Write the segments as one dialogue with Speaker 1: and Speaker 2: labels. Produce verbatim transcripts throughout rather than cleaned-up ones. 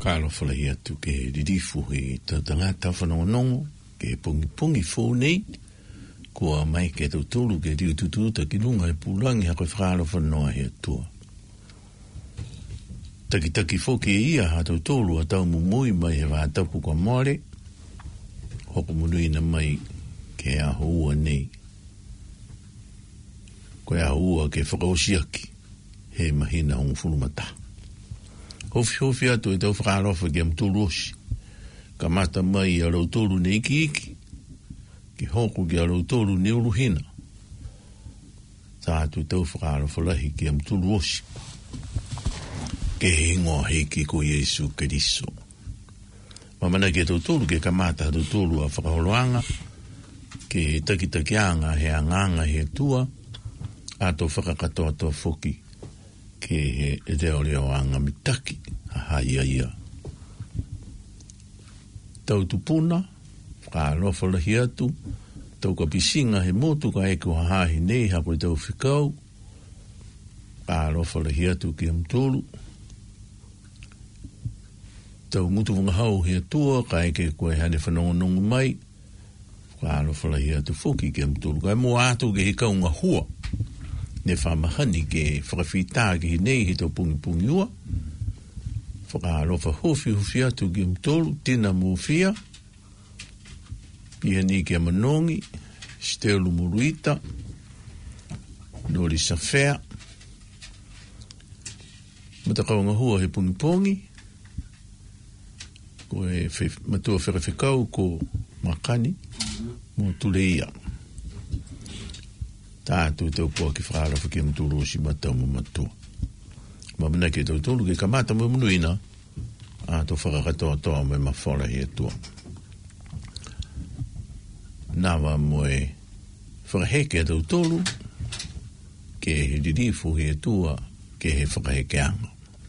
Speaker 1: Kalo fala ia tu ke didifu he tangata whanongonongo ke pungi pungi whonei kua mai ke tau tolu ke diu tututa ki lunga e pulangi hako whakaro whanoa he tua. Taki taki whoki e ia ha tau tolu a tau mumui mai he wātapu kwa more hoko munui na mai ke a houa nei. Koe a houa ke whakaosiaki he mahina hongu whulumata. Hofi hofi atu e tau whakarofa ki am tolu osi. Ka mata mai a rau tolu ne iki iki. Ki hoku ki a rau tolu ne uruhina. Tā atu e tau whakarofa lahi ki am tolu osi. Ke he ingoa heiki ko Yesu Keriso. Mamana ke tau tolu ke kamata tau tolu a whakaholoanga. Ke takitakianga he anganga he tua. Ato whakakatoa toa whoki. Ke he e reo reo anga mitaki, aha ia ia. Tau tupuna, whakaalofa lahi atu, tau ka pisinga he motu ka eko hahahi nei hako i tau whikau, whakaalofa lahi atu ki am tolu. Tau ngutu wangahau he atua, ka eke koe hane whanongonongu mai, whakaalofa lahi atu whoki ki am tolu. Ka mua atu ke he kaunga hua. Ne whamahani ke whakawhita ke nei he tau pungi pungi ua. Whakaalofa hofi hofi atu ki mtolu, tina mōwhia. Pihani ke manongi, stelu muruita, nori sawhea. Matakaunga hua he pungi pungi. Ko e matua whakawhikau ko makani, mō tuleia. Tātou tau kua ki whakaarafa ki amtulu o si matau mo matua. Mamana ke tau tolu ke kamata mo munuina, a tau whakakatoa toa me mawhora hi atua. Nāwa mo e whakaheke tau tolu, ke he dirifu hi atua, ke he whakaheke anga.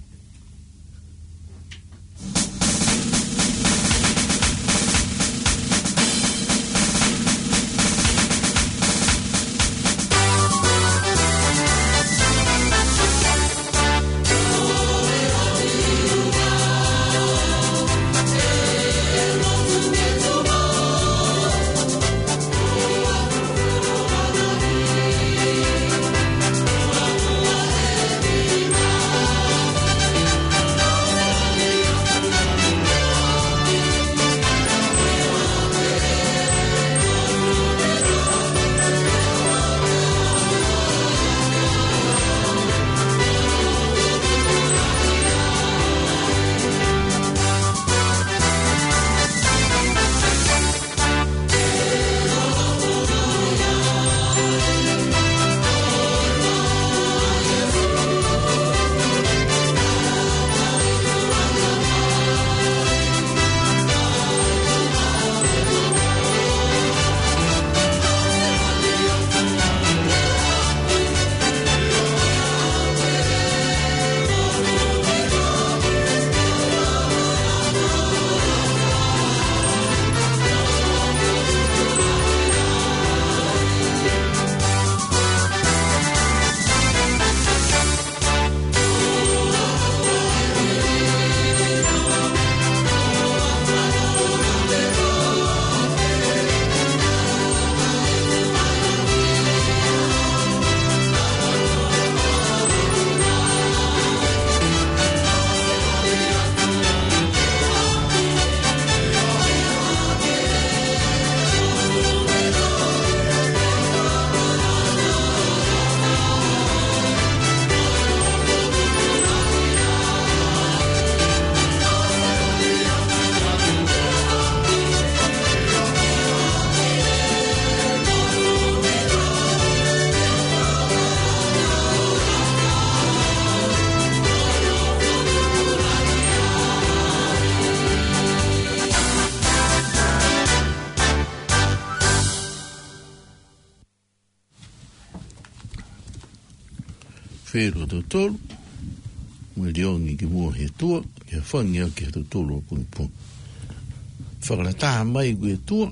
Speaker 1: Whero tau tolu, mui riongi ki mua he tua, ki a whangi au ki tau tolu o pungi pungi. Whakarataha mai ki he tua,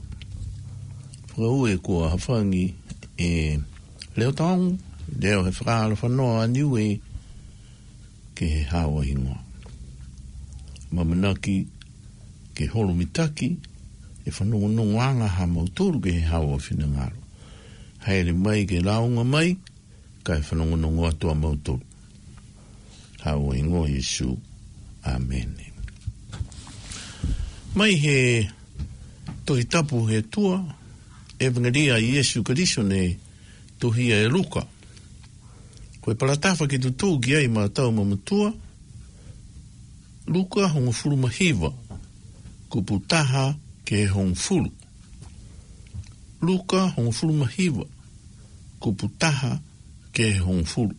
Speaker 1: whakaue kua ha whangi e leo taongu, leo he whakaalo whanoa aniu e ke he hawa ingoa. mamanaki ke holo mitaki e whanonga nonganga ha mautoro ke he hawa whina ngaro. Haere mai ke launga mai, kai whanonga nongo atua mautoro. Hawa ingo Yesu. Amen. Mai he tohi tapu he tua, evangelia Yesu Kariso ne tohia e Luka. Koe paratafa ki tutou ki ai ma tau mamatua, Luka honga furu mahiva, kupu taha ke honga furu. Luka honga furu mahiva, kupu taha ke honga furu.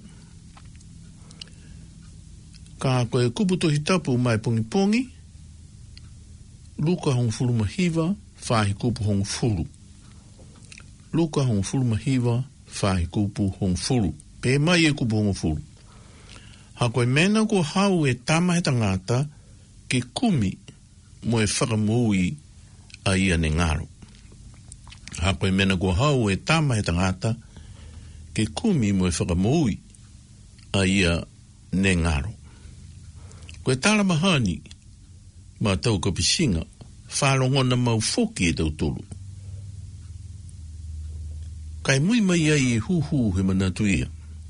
Speaker 1: Ka koe kupu tohi tapu mai pongi pongi, Luka honga furu mahiva, whahi kupu honga furu. Luka honga furu mahiva, whahi kupu honga furu. Pe mai e kupu honga furu. Ha koe mena ko hau e tama he tangata ke kumi mo e whakamui a ia ne ngaro. Ha koe mena ko hau e tama he tangata ke kumi mo e whakamui a ia ne ngaro. Koe tala mahani ma tau kapisinga whalongona mau foki e tau tolu. Kai mui mai ai e huhu he manatu ia.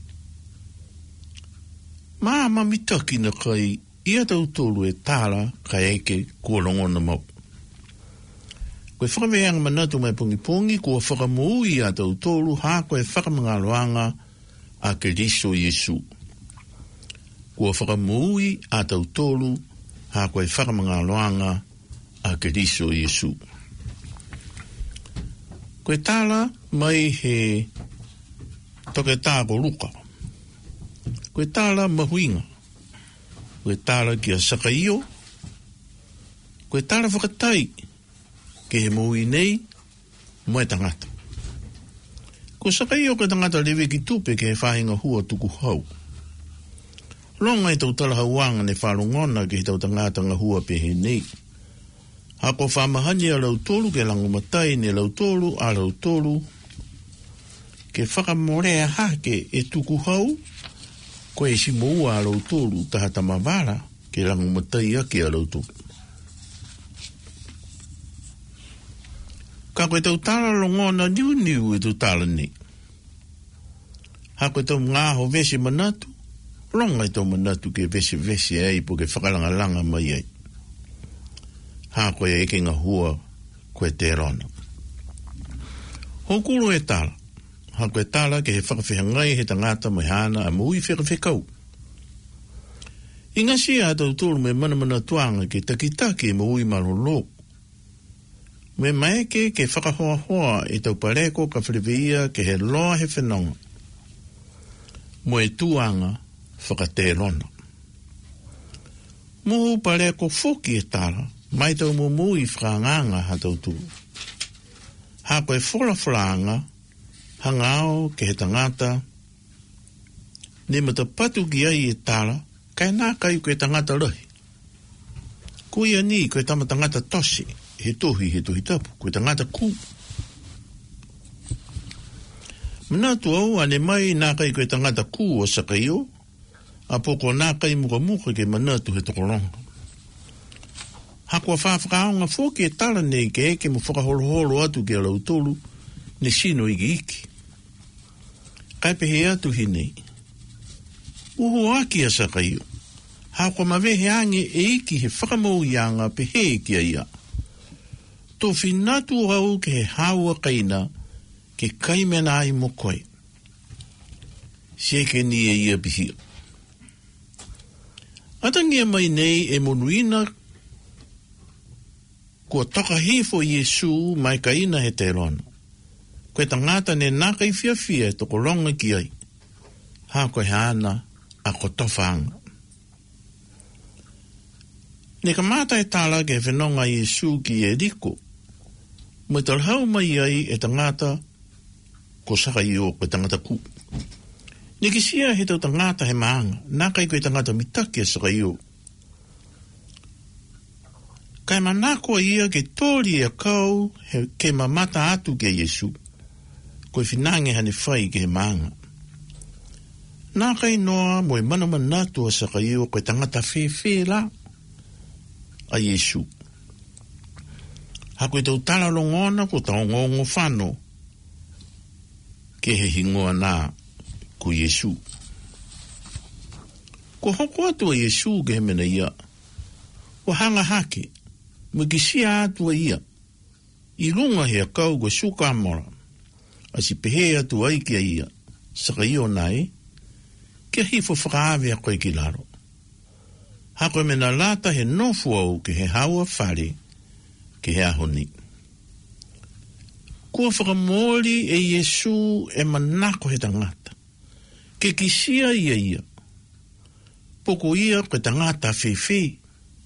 Speaker 1: Maa mamitaki na kai ia tau tolu e tala kai eike kua longona mau. Koe whakameanga manatu mai pongi pongi kua whakamui a tau tolu ha koe whakamangaloanga a Keriso Yesu. Kua whakamui a tau tolu ha koe whakamangaloanga a Keriso Yesu. Koe tala mai he toke tāko Luka. Koe tala mahuinga. Koe tala ki a sakaio. Koe tala whakatai ke he moui nei moe tangata. Koe sakaio ke tangata lewe ki tupe ke he whahinga hua tuku hau. Longa i tau tala hauanga ne whalongona ke he tau tangata nga hua pe he nei. Hako whamahani a lau tolu ke langu matai ne lau tolu a lau tolu ke whakamorea hake e tuku hau ko e si moua a lau tolu taha tamawara ke langu matai ake a lau tolu. Ka koe tau tala longona niu niu e tau tala ni. Hako e tau ngaho vese manatu, longa e tau manatu ke vese vese ei po ke whakalanga langa mai ei. Ha koe e eke ngā hua koe te rona. Hokuro e tala. Ha koe tala ke he whakawhihangai he tangata mai hana a mui whakawhikau. I ngasi a tau tolu me mana mana tuanga ke takitaki e mui marolo. Me maeke ke whakahoa hoa e tau pareko ka whiriwia ke he loa he whenonga. Mo e tuanga whakate rona. Muhu pareko whoki e tala. Mai tau mumu i whanganga ha tau tu. Ha koe whola whanga, hangao ke he tangata, ne mata patu ki ai e tala, kai nā kai koe tangata rahi. Koe ani koe tama tangata tosi, he tohi he tohi tapu, koe tangata ku. Manatu au ane mai nā kai koe tangata ku o sakaio, a poko nā kai muka muka ke manatu he tokolonga. Hakua whawhakaonga whoki e tala nei ke eke mo whakaholoholo atu ke lau tolu ne sino iki iki. Kai pehe atu hi nei. Uhu aki a sakaio. Hakua mawehe ange e iki he whakamau ianga pehe ki a ia. Tō whinatu au ke he haua kaina ke kaimena ai mo koe. Seke ni e ia pihia. Atangia mai nei e monuina kua toka hifo Yesu mai kaina he te rona. Koe tangata ne naka i fia fia e toko longa ki ai. Ha koe hana a ko tofanga. Ne ka mata e tala ke whenonga Yesu ki e riko. Mo e talhau mai ai e tangata ko saka i o koe tangata ku. Ne ki sia he tau tangata he maanga. Naka i koe tangata mitaki e saka i o. Kai manako ia ke tori e kau he, ke mamata atu ke Yesu. Koe whinange hane whai ke he maanga. Nā kai noa mo e mana manatu a saka iu koe tangata whewhe la. a Yesu. Hako i tau tala longona ko tau ngongo whano ke he hingoa nā ko Yesu. Ko hoko atu a Yesu ke he mena ia, o hanga hake, mo kisia atu a ia, i runga hea kau ko suka amora, a si pehe atu ai kia ia, saka io nai, ke hifo whakaawe a koe ki laro. Hako e mena lata he nofu au ke he haua whare, ke he ahoni. Kua whakamori e Yesu e manako he tangata, ke kisia ia ia, poko ia koe tangata whewhe,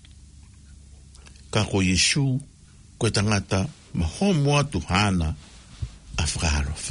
Speaker 1: ka ko Yesu koe tangata mahomo atu hana a whakaharofa.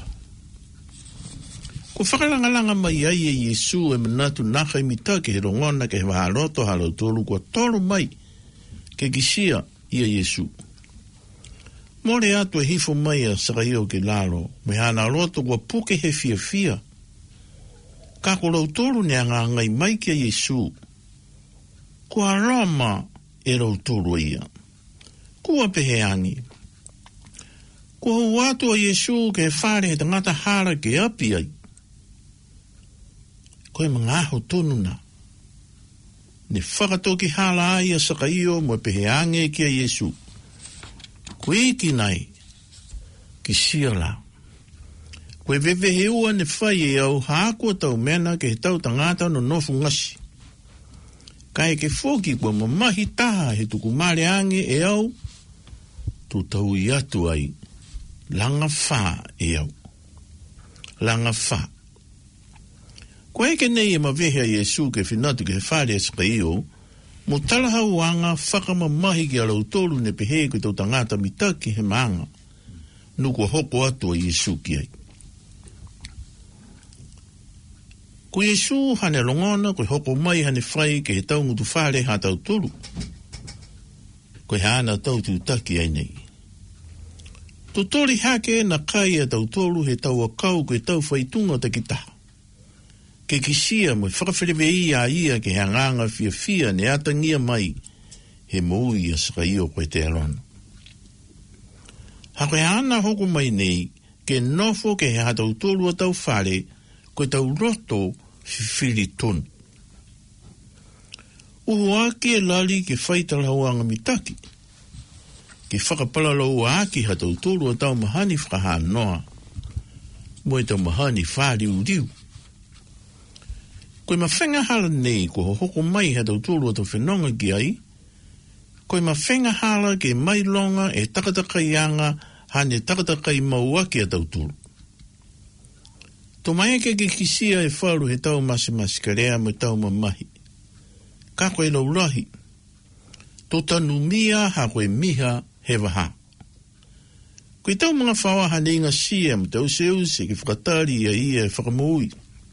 Speaker 1: Ko whakalangalanga mai ai e Yesu e manatu naka i mita ke he rongona ke he waharoto halo tolu kua tolu mai ke kisia ia Yesu. More atu e hifo mai a sakaio ke lalo me hana roto kua puke he fia fia. Ka ko lau tolu ne anga ngai mai ke Yesu. Kua rama e lau tolu ia. Kua pehe angi. Kua watu a Yesu ke whare he tangata hara ke api ai. Koe mga aho tonu na. Ne whakatoki hala ai a sakaio mo pehe ange ki a Yesu. Koe ki nai. Ki siala. Koe vewe he ua ne whai e au haakua tau mena ke he tau tangata no nofu ngasi. Kai ke whoki kua mamahi taha he tuku mare ange e au. Tu tau i atu ai. Langa wha e au. Langa wha. Koe ke nei e mawehe a Yesu ke whinatu ke he whare a sakaio, mo talahau anga whakamamahi ki a lautolu ne pehe ke tau tangata mitaki he maanga. Nuku hoko atu a Yesu ki ai. Ko Yesu hane longona koe hoko mai hane whai ke he tau ngutu whare ha tau tolu. Koe hana tau tutaki ai nei. Tutori hake na kai a tau tolu he tau a kau koe tau whaitunga te kitaha. Ke kisia mo whakawhereve ia ia ke hanganga fia fia ne atangia mai he moui a sakaio koe te alona. Hako e ana hoko mai nei ke nofo ke he hatau tolu a tau whare koe tau roto whiwhiri tonu. Uhu ake e lali ke whaitarau anga mitaki. Ke whakapalalau aki hatau tolu a tau mahani whakaha noa. Mo e tau mahani whari uriu. Koe ma whenga hala nei ko hoko mai hatau tolu a tau whenonga ki ai. Koe ma whenga hala ke mai longa e takatakai anga hane takatakai mauaki a tau tolu. Tō mai ke ke kisia e wharu he tau masi masi karea mo tau mamahi. Ka koe laulahi. Tō tanu mia ha koe miha he waha. Koe tau mga whawa hane inga sia mo tau seuse ke whakatari ia ia e whakamui.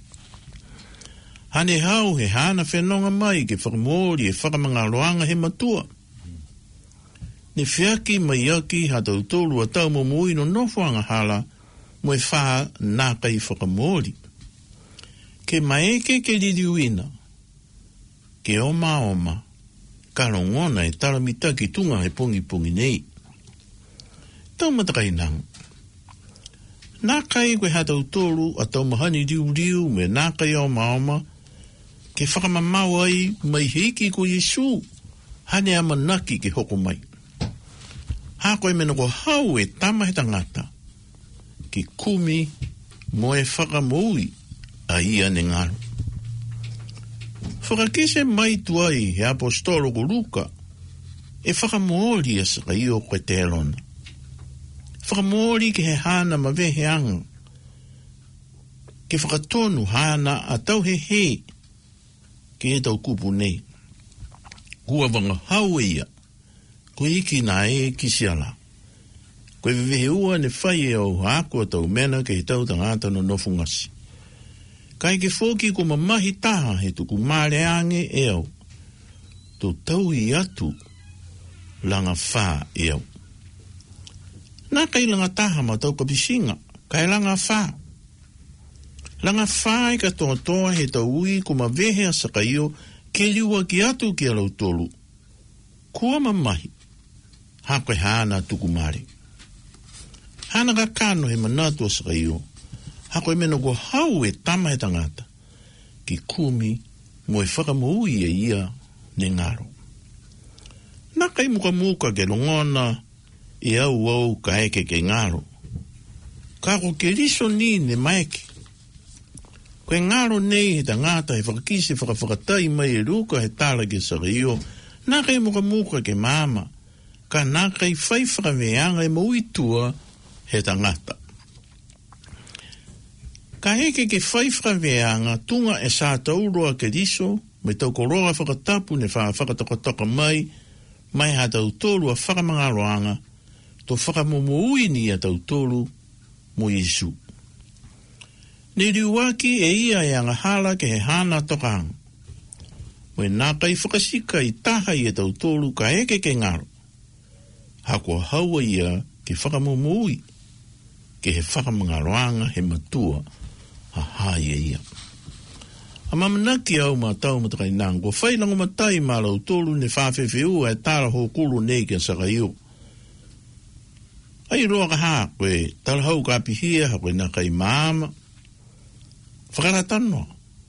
Speaker 1: Hane hau he hana whenonga mai ke whakamori e whakamanga roanga he matua. Ne whiaki mai aki ha tau tolu a tau momui no nofuanga hala mo e wha nā kai whakamori. Ke maeke ke liriuina, ke oma oma, ka rongona e taramita ki tunga he pongi pongi nei. Tau matakai nang. Nā kai koe hatau tolu a tau mahani riu riu me nā kai oma oma, ke whakamamau ai mai heiki ko Yesu, hane amanaki ke hoko mai. Hā koe mena ko hau e tama he tangata, ki kumi mo e whakamoui a ia ne ngaro. Whakakise mai tuai he apostolo ko Luka, e whakamoori a sakaio koe te elona. Whakamoori ke he hana ma vehe anga, ke whakatonu hana a tau he he, ke e tau kupu nei. Kua wanga hau e ia, ko iki na e kisiala. Koe vehe ua ne whai e au haakua tau mena ke he tau tangata no nofungasi. Kai ke whoki ko mamahi taha he tuku mare ange e au. Tō tau i atu langa wha e au. Nā kai langa taha ma tau kapisinga, kai langa wha. Langa wha e ka toa toa he tau ui ko ma vehe a sakaio ke liua ki atu ki alau tolu. kua mamahi, hako e hana tukumare. Hana ka kano he manatu o sakaio, hako e meno ko hau e tama he tangata, ki kumi mo e whakamoui e ia ne ngaro. Naka i muka muka ke longona e au au ka eke ke ngaro. Kako ke riso ni ne maeke. Koe ngaro nei he tangata he whakakisi whakawhakatai mai e ruka he tala ke sakaio, naka i muka muka ke mama, ka naka i whai whakameanga e maui tua he tangata. Ka heke ke whai whakameanga tunga e sa tauroa ke riso, me tau koroa whakatapu ne wha whakatakotaka mai, mai ha tau tolu a whakamangaroanga, to whakamomoui ni a tau tolu mo Yesu. Ne riuaki e ia e angahala ke he hana tokang. Moe naka i whakasika i taha i e tau tolu ka heke ke ngaro. Hako haua ia ke whakamomoui, ke he whakamangaroanga he matua ha hai e ia. A mamanaki au ma tau matakai nango, whailango matai ma lau tolu ne whawhewheu e tāra hokulu nei ke sakaiu. Ai roa ka haa, koe talahau ka pihia, ha koe nakai maama. Whakaratanoa.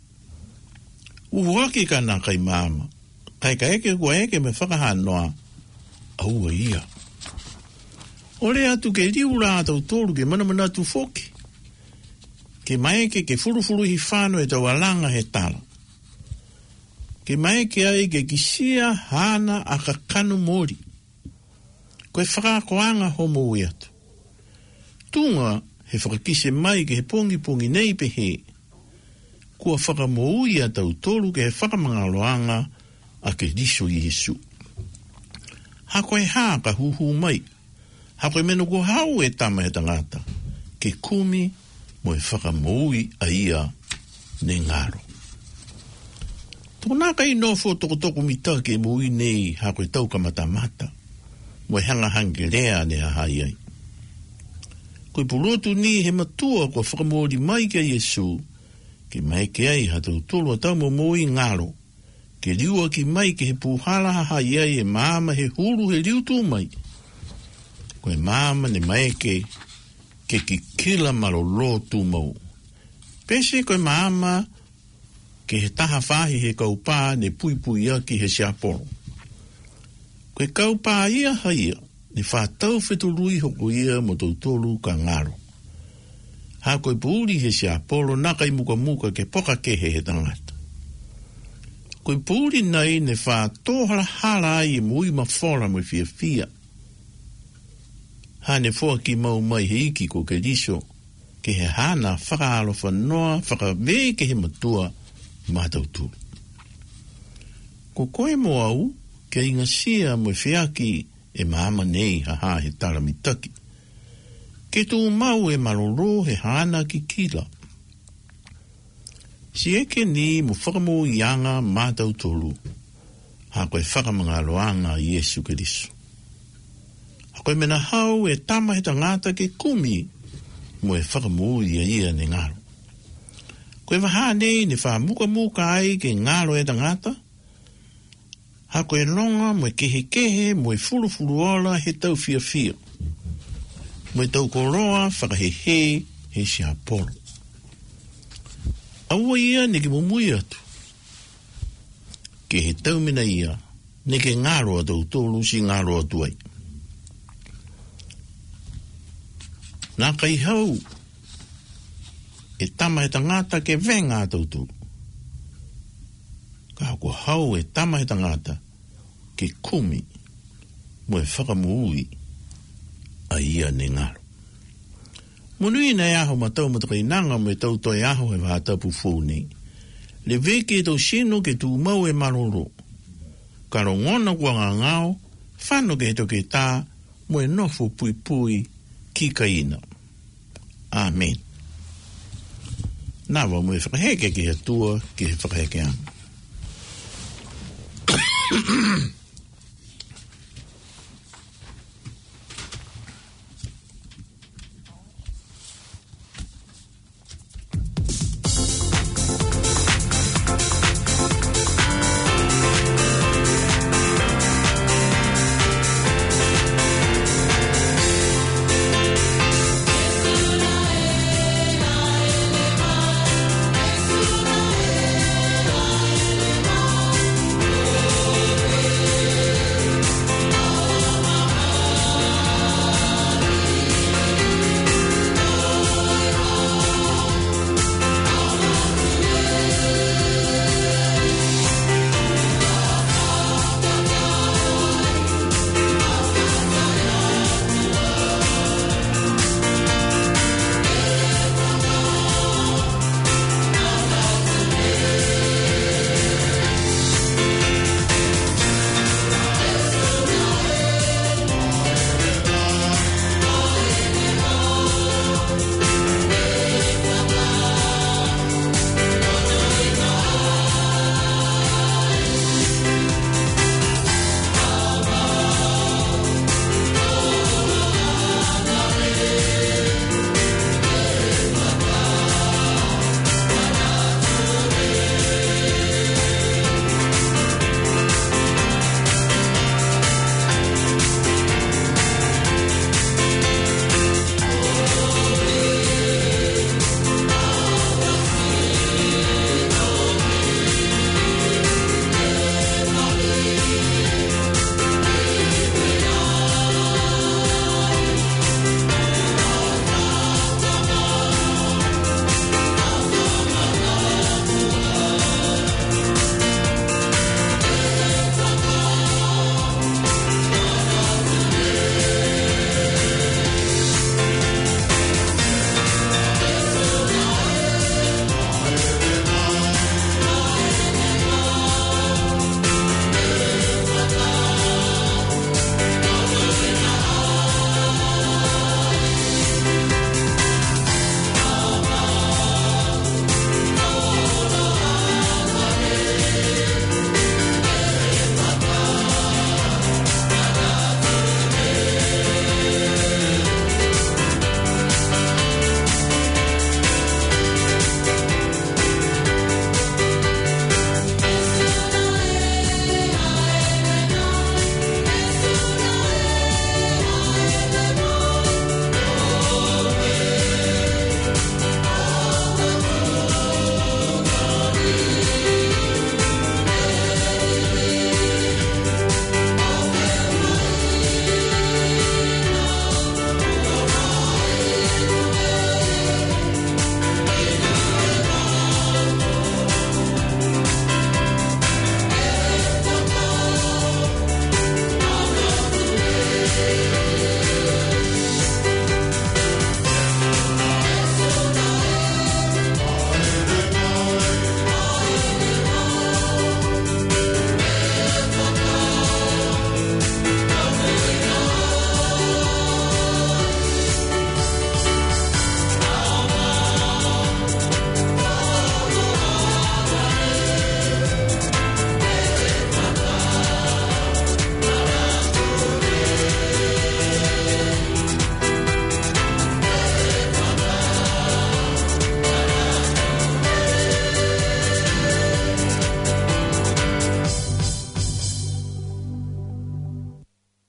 Speaker 1: Uwaki ka nakai maama. Kai ka eke kua eke me whakahanoa, aua ia. Ore atu ke riura atau tolu ke manamanatu foki. Ke maeke ke furufuru hi whāno e tau alanga he tala. Ke maeke ai ke kisia hana a ka kanu mori. Koe whakakoanga homo ui atu. Tunga he whakakise mai ke he pongi pongi nei pe he. Kua whakamoui a tau tolu ke he whakamangaloanga a ke riso Yesu. Hako e haa ka huhu mai. Hako e meno ko hau e tama he tangata. Ke kumi mo e whakamoui a ia ne ngaro. Toko naka i nofo toko toko mita ke moui nei hako e tau kamata mata. Mo e hanga hangi lea ne a hai ai. Koe purotu ni he matua kua whakamori mai ke Yesu, ke mai ke ai hatou tolu a tau mo moui ngaro, ke riua ki mai ke he puhala ha hai ai e maama he huru he riu tu mai. Koe maama ne mai ke ke ki kila malolo tu mau. Pese koe maama ke he taha whahi he kaupā ne pui pui a ki he siaporo. Koe kaupā ia haia, ne whātau whetului hoko ia mo tau tolu ka ngaro. Ha koe pūri he siaporo naka i muka muka ke poka kehe he tangata. Koe pūri nei ne whātohara hala ai e mui mawhora mo fia fia. Ha ne fua ki mau mai he iki ko ke riso, ke he hana whakaalo whanoa, whakawee ke he matua mātau tū. Ko koe mo au, ke inga sia mo whiaki e maama nei ha ha he taramitaki. Ke tū mau e maroro he hana ki kila. Si eke ni mo whakamo ianga mātau tolu, ha koe whakamangaloanga Yesu Keriso. Koe mena hau e tama he tangata ke kumi mo e whakamui a ia ne ngaro. Koe waha nei ne wha muka muka ai ke ngaro e tangata. Ha koe longa mo e kehe kehe mo e furu furu ola he tau fia fia. Mo e tau koroa whakahehe he si apolo. Aua ia ne ke mumui atu. Ke he tau mina ia ne ke ngaro a tau tolu si ngaro atu ai. Nā kai hau, e tama he tangata ke venga tautu. Ka ko hau e tama he tangata ke kumi mo e whakamuui a ia ne ngaro. Monui na e aho matau matakai nanga mo e tau toi aho he whātapu fōnei. Le veke e tau sino ke tū mau e maroro. Karo ngona kua ngā ngāo, whano ke he toke tā mo e nofo pui pui ki kaina. Amen. Nā wa mo e whakaheke ki he tua ki he whakaheke anga.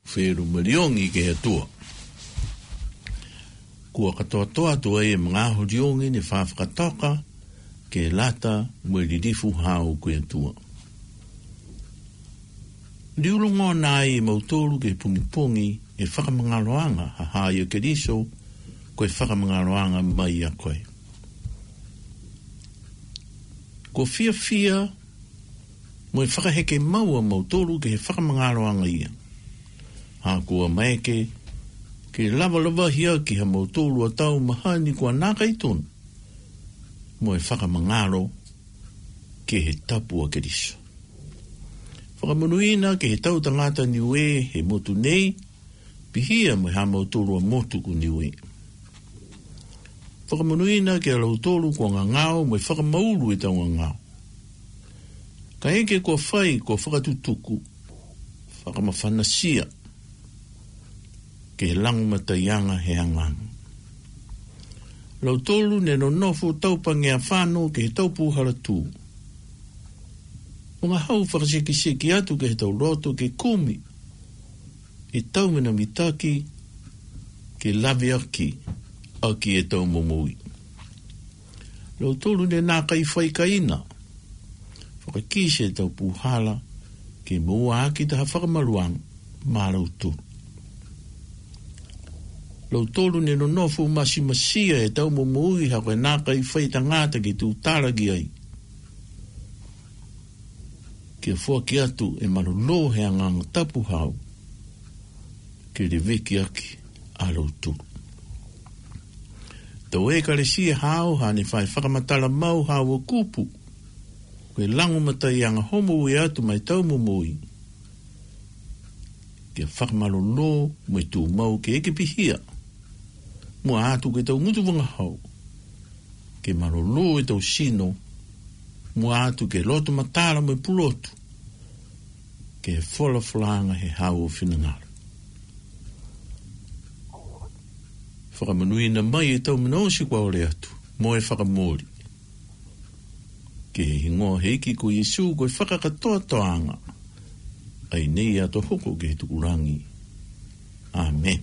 Speaker 1: wheru mariongi ke atua. Kua katoa toa tua e mga aho riongi ne whawhakatoka ke lata mwiririfu hao ke atua. Riulungo nai e mautoru ke pungipungi e whakamangaloanga ha haia ke riso koe whakamangaloanga mai a koe. Ko fia fia mo e whakaheke maua mautoru ke he whakamangaloanga ia. Ha kua maeke ke lava lava hia ki ha mautoru a tau mahani kua naka i tonu. Mo e whakamangalo ke he tapua ke riso. Whakamunuina ke he tau tangata niue he motu nei, pihia mo ha mautoro a motu ku niue. Whakamunuina ke alautoro kua ngangao mo e whakamauru e tau ngangao. Ka eke kua whai kua whakatutuku, whakamawhanasia, ke he langu mataianga he hangang. Lautoro ne no nofu taupange a whano ke he taupu haratu. O ngā hau whakasekiseki atu ke he tau roto ke kumi. E tau mena mitaki ke lawe aki aki e tau momoi. Lautoro ne nā kai whai kaina. Whakakise e tau puhala ke mua aki taha whakamaruang mā lautoro. Lautoro ne no nofu masi masia e tau momoi hako e nā kai whai tangata ke tu taragi ai. Ke fua ki atu e marolo he anganga tapu hau ke re veki aki a lautoro. Tau e kare si e hao ha ne whai whakamatala mau hao o kupu koe langu matai anga homo e atu mai tau momoi ke whakamalolo mai tu mau ke eke pihia mua atu ke tau mutu wanga hau ke marolo e tau sino mua atu ke loto matala mai pulotu ke fola folanga he hau o whinangara. Whakamanuina mai e tau minosi kwa ore atu, mo e whakamori. Ke he hingoa heiki ko Yesu ko e whakakatoa toanga, ai nei ato hoko ke he tukurangi. Amen.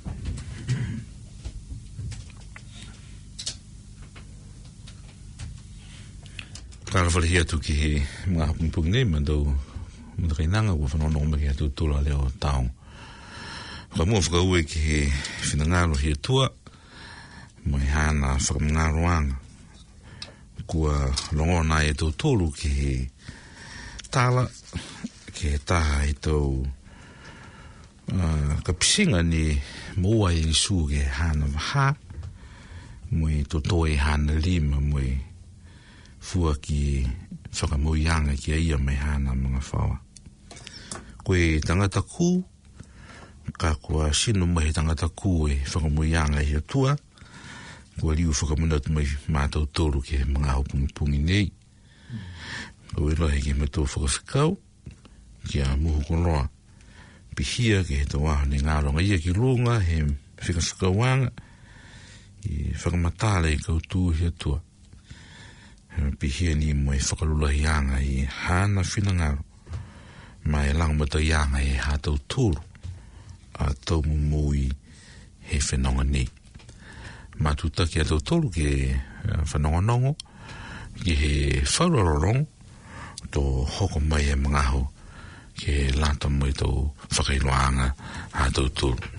Speaker 2: Karawhali atu ki he mga hapungpung nei mandau makainanga ua whanonong maki atu tula leo taong. Whamua whakaue ki he whinangaro hi atua mo he hana whakamngaroanga kua longona e tau tolu ki he tala ki he taha i tau uh, ka pisinga ni moua i su ke hana waha mo i totoi hana lima mo i fua ki whakamoianga ki a ia mai hana mga whawa. Koe tangata ku, ka kua sino mai tangata ku e whakamoianga hi atua, kua riu whakamunatu mai mātau toru ke mga haupungi nei. Koe rohe ke mato whakawhikau, ki a muhu koroa, pihia ke he tawaha ni ngāronga ia ki runga he whikawhikauanga, i whakamatala i kautu hi atua. Pihia ni mo e whakarulahianga i hana whinangaro mai langmata ianga e hātau tūru a tau mumui he whenonga nei. Mātutaki a tau tūru ke whenonga nongo ki he whaurarorong tō hoko mai e mga ho ke lata mo i tau whakailoanga hātau tūru.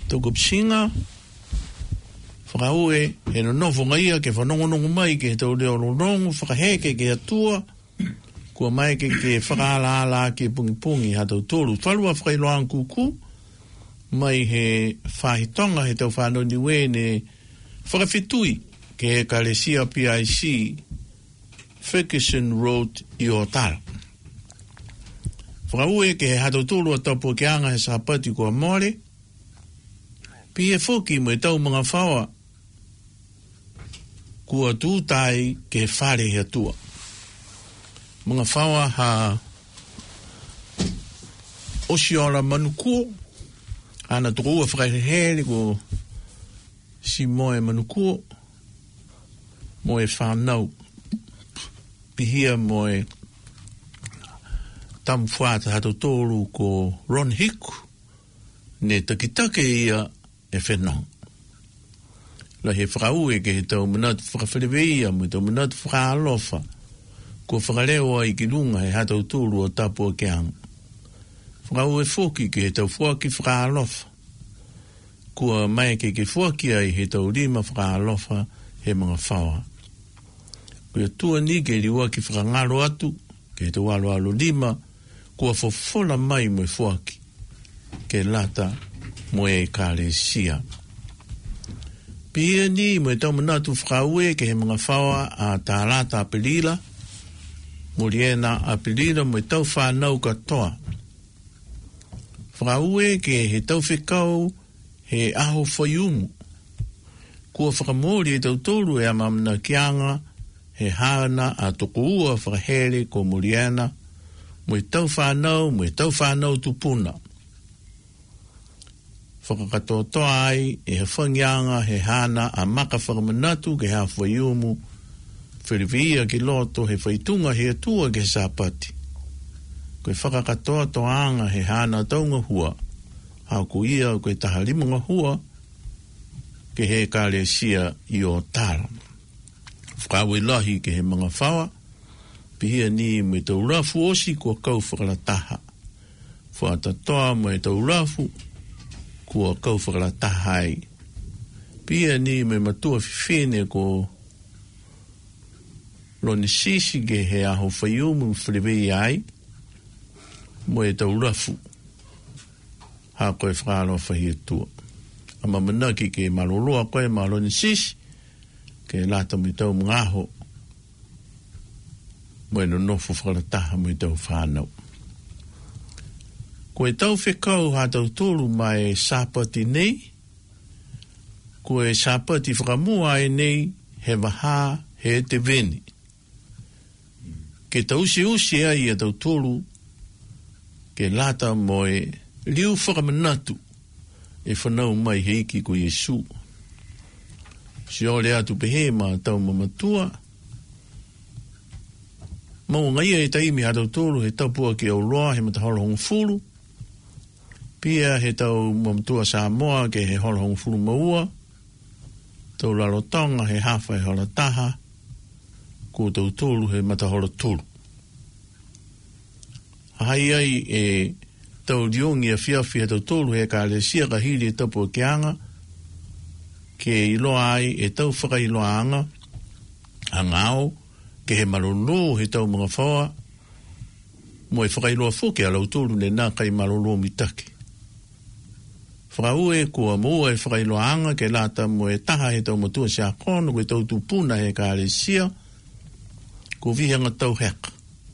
Speaker 1: toko psinga, whakaue, e no nofo ngaia ke whanongonongo mai ke he tau leo ronongo, whakaheke ke atua, kua mai ke ke whakaala ala ke pungi pungi hatau tolu. Whalua whakailoang kuku, mai he whahitonga he tau whanoni we ne whakawhitui ke he Kalesia P I C Ferguson Road i Otara. Whakaue ke he hatau tolu a tapu ke anga he sapati kua more, pi he whoki mo e tau mga whaua kua tūtai ke he whare he atua. Mga whaua ha osiola manukuo, ana tukua whakahehere ko si moe manukuo, moe whanau, pihia moe tamu whāta hato tōru ko Ron Hiku, ne takitake ia e whenau. La he whakaue ke he tau manatu whakawhireweia mo tau manatu whakaalofa, ko whakareo ai ki runga he hato tōru o tapua ke anga. Whakaue whoki ke he tau whaki whakaalofa, kua mai ke ke whaki ai he tau rima whakaalofa he mga whaua. Kua tua ni ke liwa ki whakangaro atu, ke he tau alo alo lima, kua whafola mai mo e whaki, ke lata mo e Kalesia. Pia ni mo e tau manatu whakaue ke he mga whaua a tā lata apelila, Muriena apelila mo e tau whanau katoa. Whakaue ke he tau whikau he aho whaiumu. Kua whakamori e tau tolu e amamna kianga he hana a toko ua whakahere ko Muriena mo e tau whanau, mo e tau whanau tupuna. Whakakatotoa ai e he whangianga he hana a maka whakamanatu ke ha whaiumu whiriwia ki loto he whaitunga he atua ke sapati. Koe whakakatoa toanga he hana taunga hua, hau ko ia koe taharimunga hua, ke he Kalesia i Otara. Whakawe lahi ke he mga whaua, pihia ni me tau rafu osi kua kau whakalataha. Whaatatoa me tau rafu kua kau whakalataha ai. Pihia ni me matua whiwhene ko Loni sisi ke he aho whaiumu whiriwei ai, mo e tau rafu, ha koe whakalo whahiatua. Ama manaki ke maloloa koe ma Loni sisi, ke lata mo i tau mga aho, mo e no nofo whakalataha mo i tau whanau. Ko e tau whekau ha tau tolu mai sapati nei, ko e sapati whakamua ai nei, he waha he te veni. Ke tau si usi ai a tau tolu, ke lata mo e liu whakamanatu, e whanau mai heiki ko Yesu. Si ole atu pehe ma tau mamatua, mau ngai e taimi ha tau tolu, he tau pua ki au loa, he mataholo hong fulu, pia he tau mamatua Samoa, ke he holo hong fulu maua, tau lalotonga he hafa he hola taha, ko tau tolu he mataholo tolu. Hai ai e tau diongi a whiawhi he tau tolu he Kalesia ka hiri e tapu o kianga, ke iloa ai e tau whaka iloa anga, a ngao, ke he malolo he tau mga whaua, mo e whaka iloa whuke a lau tolu ne nā kai malolo mitake. Whakaue kua mua e whaka iloa anga, ke lata mo e taha he tau matua si a kono, ko e tau tupuna he Kalesia, ko vihanga tau heka.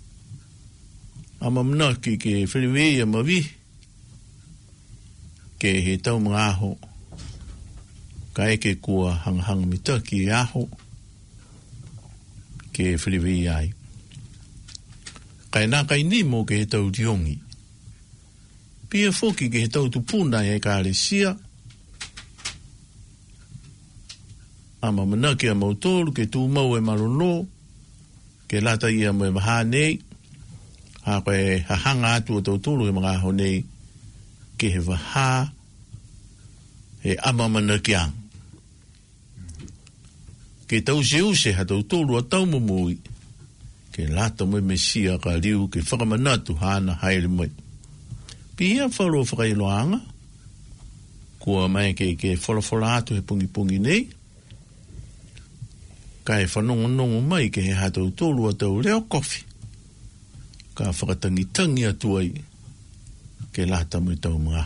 Speaker 1: Ama mnaki ke whiriwea mawi, ke he tau mga aho, ka eke kua hangahanga mitaki e aho, ke whiriwea ai. Kai nā kai nimo ke he tau diongi. Pia whoki ke he tau tupuna he Kalesia, ama mnaki a mautoru ke tū mau e malolo, ke lata ia mo e maha nei, ha koe hahanga atu o tautulu he mga aho nei, ke he waha, he ama manakiang. Ke tau se use ha tautulu a tau mumui, ke lata mo e mesia ka liu ke whakamanatu hana haere mai. Pia wharo whakailoanga, kua mai ke ke fola fola atu he pungi pungi nei. Ka e whanongo nongo mai ke he hatou tolu a tau reo kofi. Ka whakatangi tangi atu ai ke la tamu i tau mga.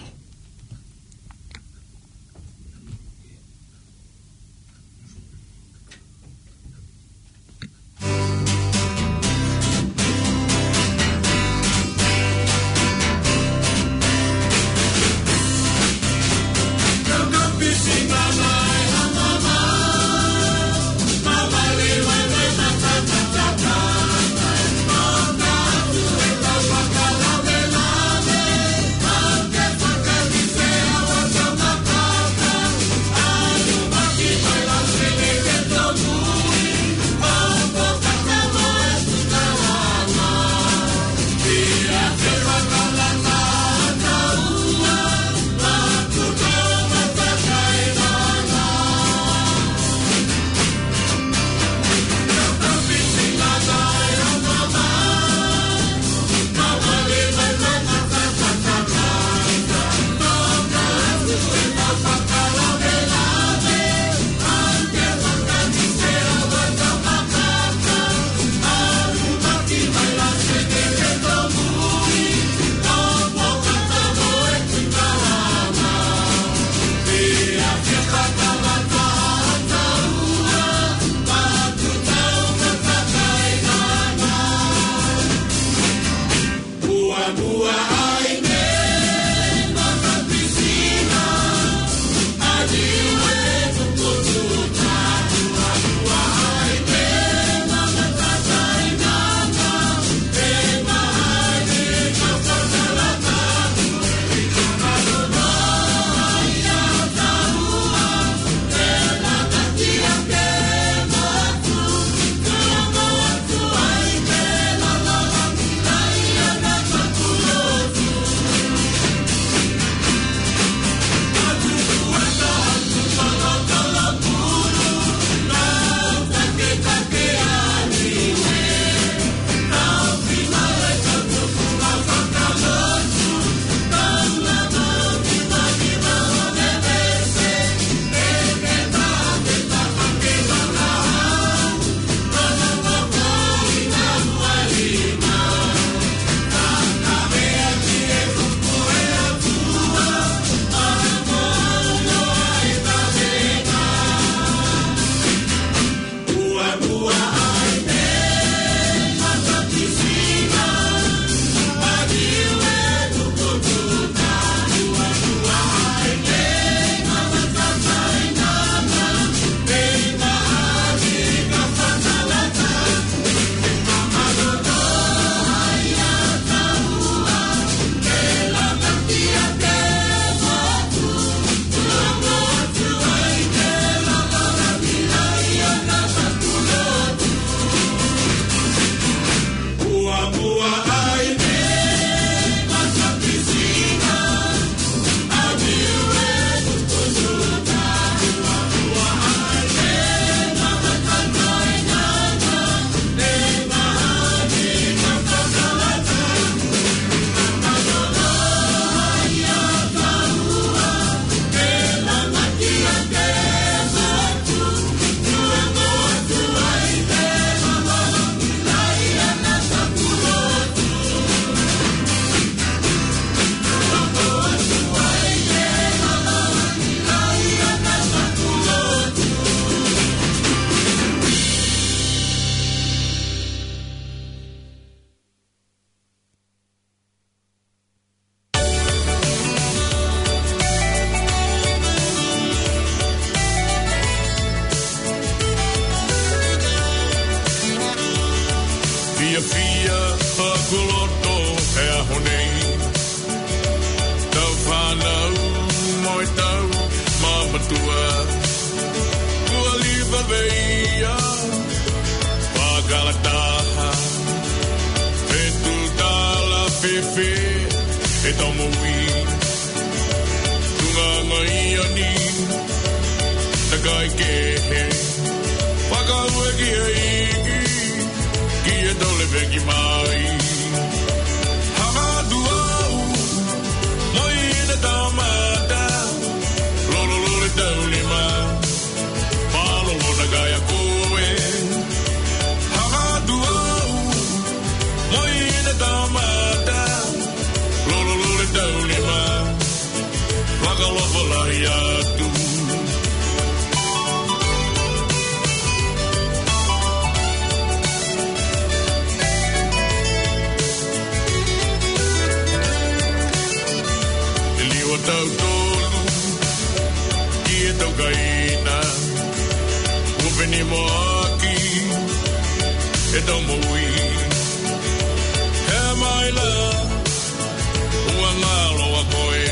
Speaker 3: tau kaina upeni moaki e tau moui he maila ua ngalo a koe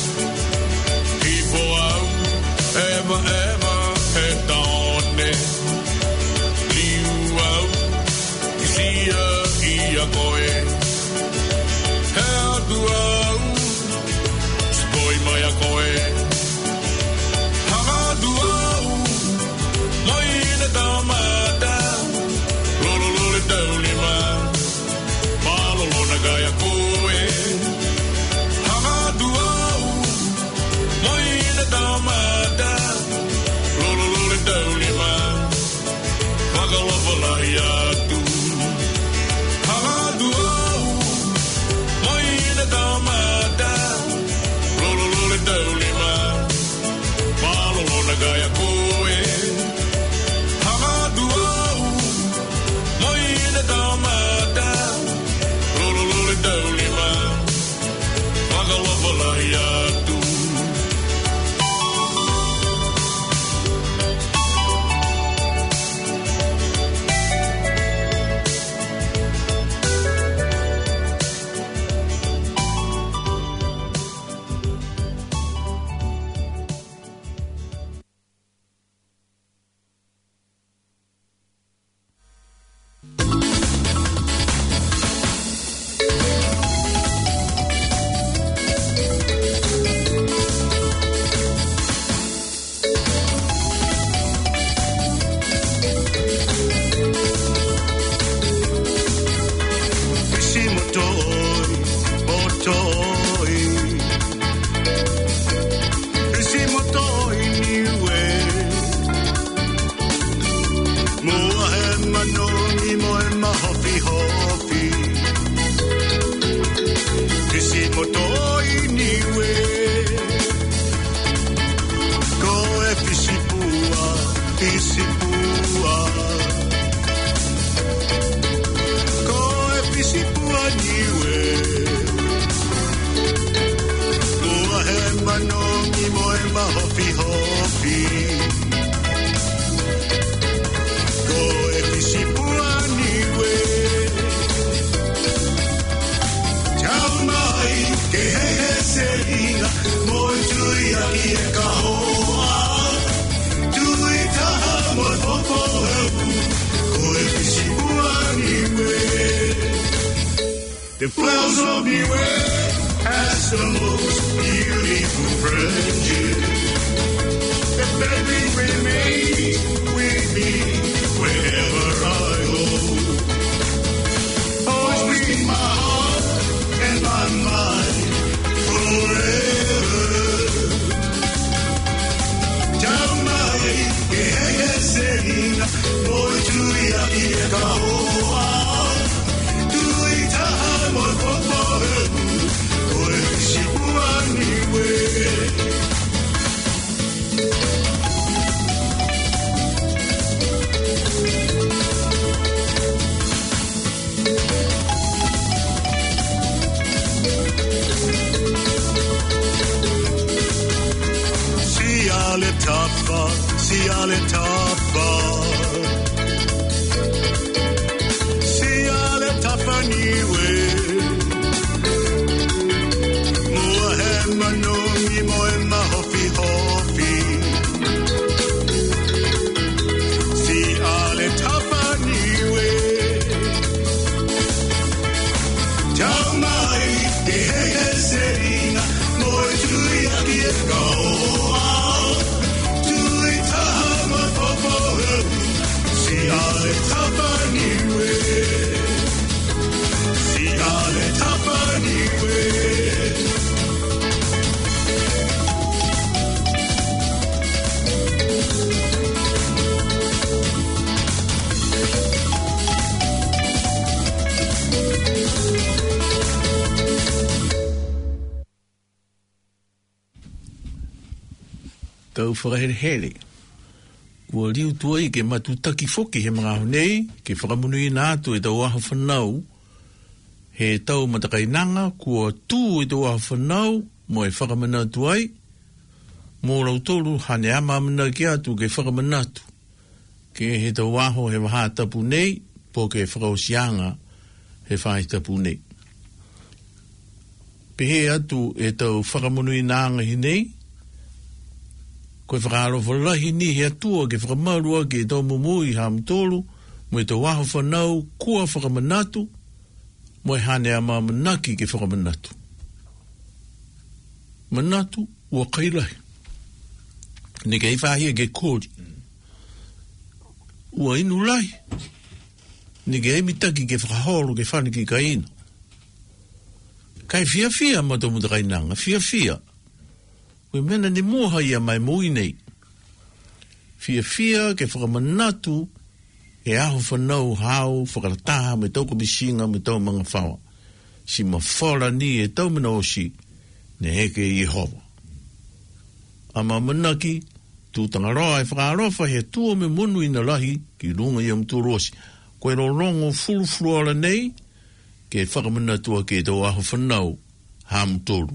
Speaker 3: hipo au ema ema he taone liu au isia ia koe he atu au spoi mai a koe hanga atu au mai ne tamata lolo lolo tau lima malo lona gaya koe hanga atu au mai ne tamata lolo lolo tau lima magalofa lai atu hanga atu au mai ne tamata lolo lolo tau lima malo lona gaya koe hanga atu au mai ne tamata lolo lolo tau lima magalofa lai atu The flowers of Niue has the most beautiful friendship. The baby remains with me wherever I go. Always be in my heart and my mind forever. Jamai ke hege serina, moi tuia kia kahoa. Moi popo koe shipua niwe Si ale tapa, si ale tapa Si ale tapa niwe Manongi moe mahofi hofi Si ale tapa niwe Tau mai ke hege serina Moe tui aki e kaoa Tui taha ma popo Si ale tapa niwe Si ale tapa niwe Tau whakahere. Kua liu tua i ke matutaki foki he mga honei, ke whakamunui nā tu e tau aho whanau, he tau matakainanga, kua tū e tau aho whanau, mo e whakamana tuai, Mō rau tolu hane ama mana ki atu ke whakamanatu. Ke he tau waho he waha tapu nei, po ke whakaosianga he whahe tapu nei. Pehe atu e tau whakamunui nāanga hi nei, koe whakaaro whalahi ni he atua ke whakamarua ke tau mumui ha mtolu, mo e tau waho whanau kua whakamanatu, mo e hane ama manaki ke whakamanatu. Manatu ua kailahi. Ni kei whahia ke kōri. Ua inu lai. Ni kei mitaki ke whakahoro ke whaniki ka ina. Kai fia fia mato muta kainanga. Fia fia. Koe mena ni moha ia mai mui nei. Fia fia ke whakamanatu e aho whanau hao whakarataha me tau komisinga me tau mga whawa. Si mawhora ni e tau mina osi ne heke i hoa. Ama manaki, tu tangaroa e whakarofa he tua me munu ina lahi ki runga i amturosi. Koe rorongo fulufluara nei, ke whakamanatua ke tau aho whanau hamtoru.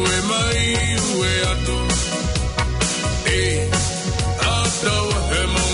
Speaker 4: Hey, I throw him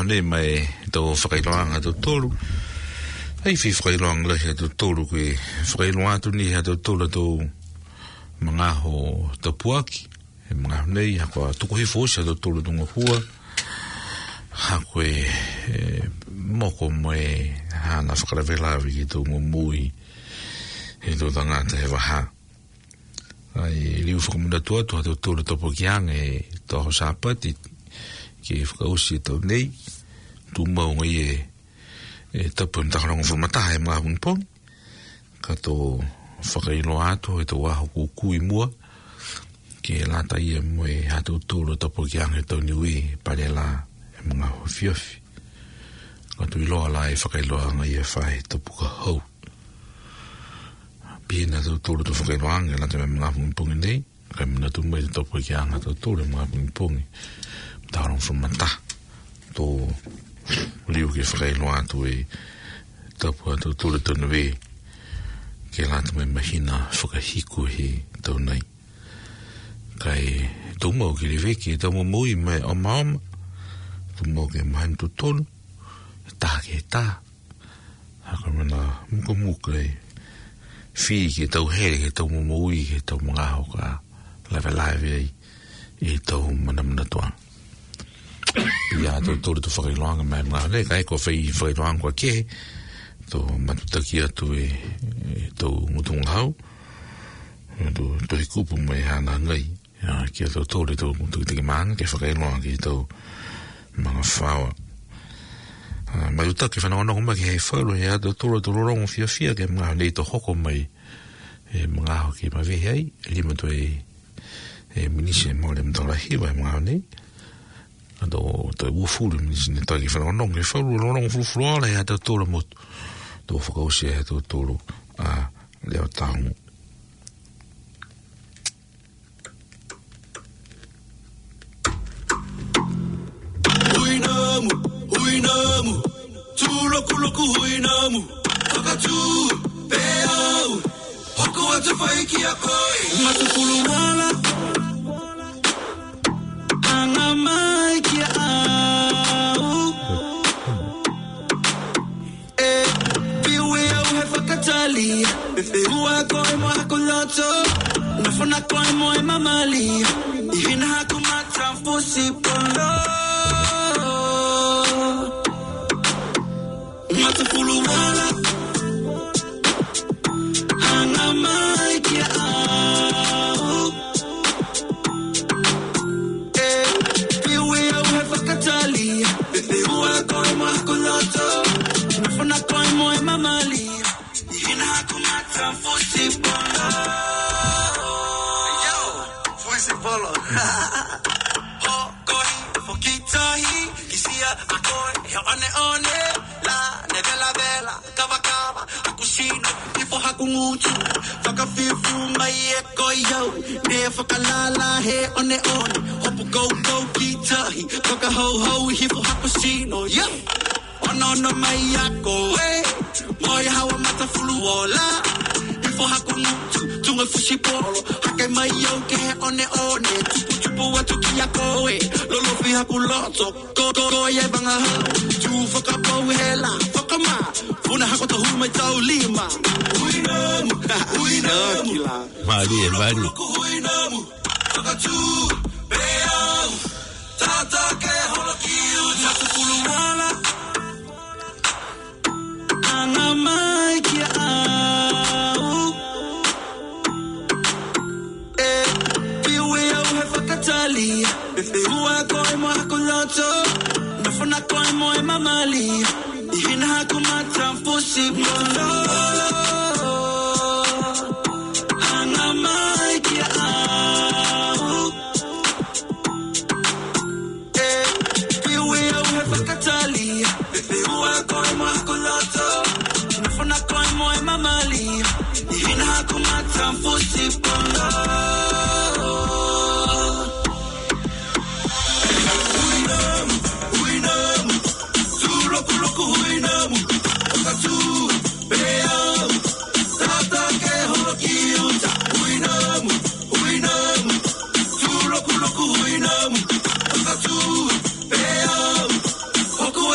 Speaker 2: ne mai to whakailoanga to tolu. Hei fi whakailoanga lahi to tolu koe whakailoanga tu ni ha to tolu to mga ho to puaki. E mga nei ha koa tuku hi fosha to tolu tunga hua. Ha koe moko moe ha na whakarawelawi ki to mumui e to tangata he waha. Ai liu whakamuna tua tua to tolu topo kiang e toho sapati ki whakausi tau nei tu mau ngai e e tapu mtakaranga whamata e mga hunpong ka to whakailo ato e to waho kukui mua ki e lata ia moe hatu tūro tapu ki ange tau niwi pare la e mga whiwhi ka tu iloa la e whakailo anga i e whai tapu ka hau pina tau tūro tu whakailo anga e lata me mga hunpong nei ka mina tu mai tapu ki anga tau tūro e mga hunpong mtakaranga whamata to liu ke whakailo atu e tapu atu tūre tonu e ke lata mai mahina whakahiku he tau nei kai tau mau ki le veki e tau mau mui mai o maoma tau mau ke mahan tu tonu e taha ke e taha haka mana muka muka e whi ke tau here ke tau mau mui ke tau mga hoka lawe lawe e e tau mana mana tuang ia to to to whakailoanga mai mga le kai ko whai whakailoanga kua ke to matutaki atu e to ngutunga hau to to i kupu mai hana ngai kia to to to mutukitiki maanga ke whakailoanga ki to mga whawa matutaki whanonga mai ke hei whauro e ato to to rorongo fia fia ke mga le to hoko mai e mga hau ki mawehi ai lima to e e minise mole mtala hiwa e mga nei ando to ufulu ni sine tagi fa no nge fa lo no fu flora ya to to mo to fa ko se to to a le tang
Speaker 4: huinamu huinamu tu lo ku lo ku huinamu ka tu peau hoko atu fai ki a koi matu kulu mala mai ki au e piwe au he fakatali e hua koe mo hako loto na fona koe mo e mamali i hina haku mata fusi polo mata fulu wala hanga mai ki au Nafuna koi mo e mamali Hina kumata fusi polo Yo, fusi polo Ho koi fokitahi Kisia akoi he one one La ne vela vela Kava kava Akusino Ifo hakungutu Faka fifu mai e koi yo Ne fakalala he one one Hopu go go kitahi Faka ho ho Hifo hakusino Yo no no mai ako eh moi hawa mata fulu ola ifo hakunu tunga fushi polo hake mai yo ke one one tupu tupu watu kiyako eh lolo fi hakuloto ko ko ko ye banga tu foka po hela foka ma funa hakoto hu mai tau lima uinamu uinamu
Speaker 3: vale vale
Speaker 4: uinamu foka tu beau tata ke holokiu tatu fulu wala mai ki au e piwe au he fakatali e hua koe mo hako loto na fona koe mo e mamali i hina haku mata fusi polo hanga mai ki au e piwe au he fakatali e hua koe mo hako loto Nafuna koi mo e mamali I hina haku mata fusi polo Huinamu, huinamu Tu roku roku huinamu Oka tu, beau Tata ke holoki uta Huinamu, huinamu Tu roku roku huinamu Oka tu, beau Hoku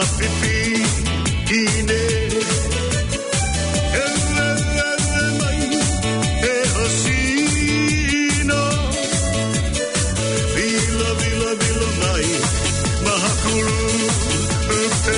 Speaker 5: pipi ine e mai e hosino vila vila vila mai mahakuru upe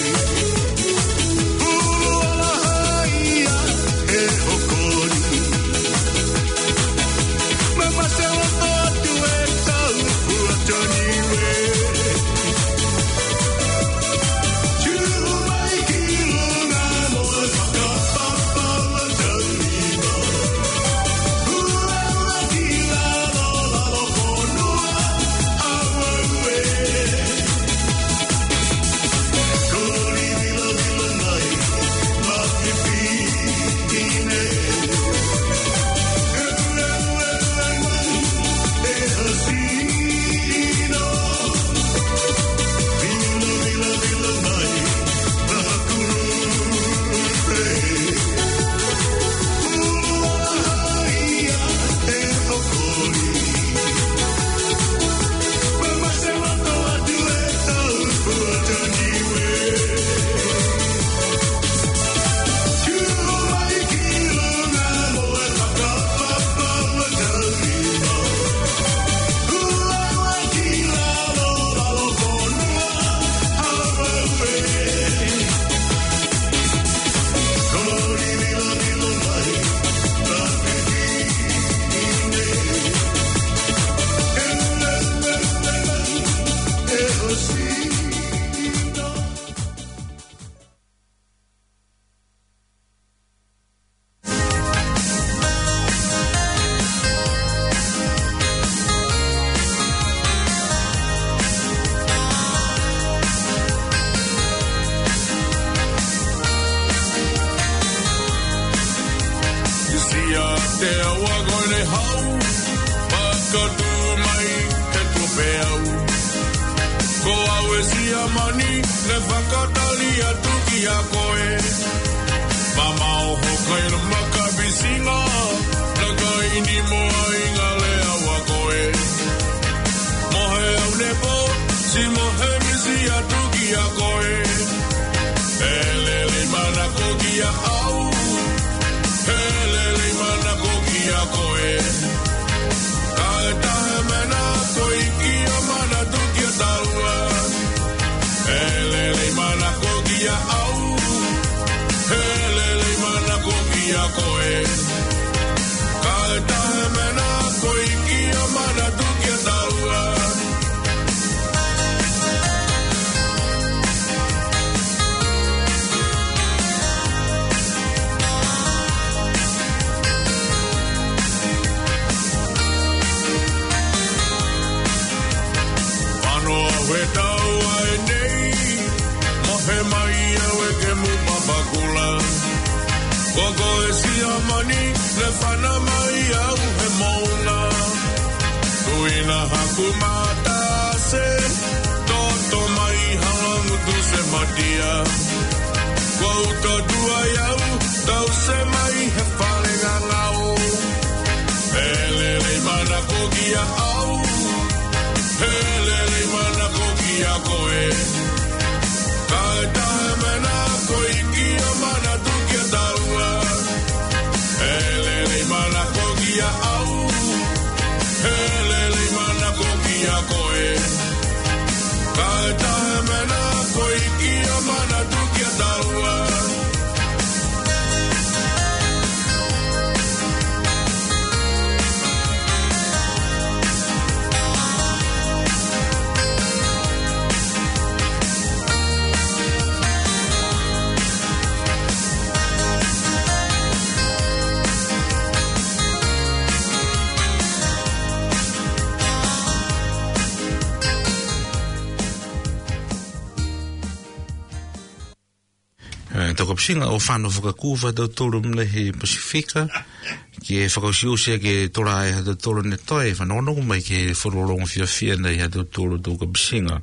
Speaker 2: Toko psinga o whano whakakuwa tau tōru mle he Pasifika ki e whakausiusia ki e tora e hata tōru ne toi whanongo mai ki e whororong fia fia nei hata tōru tōka psinga.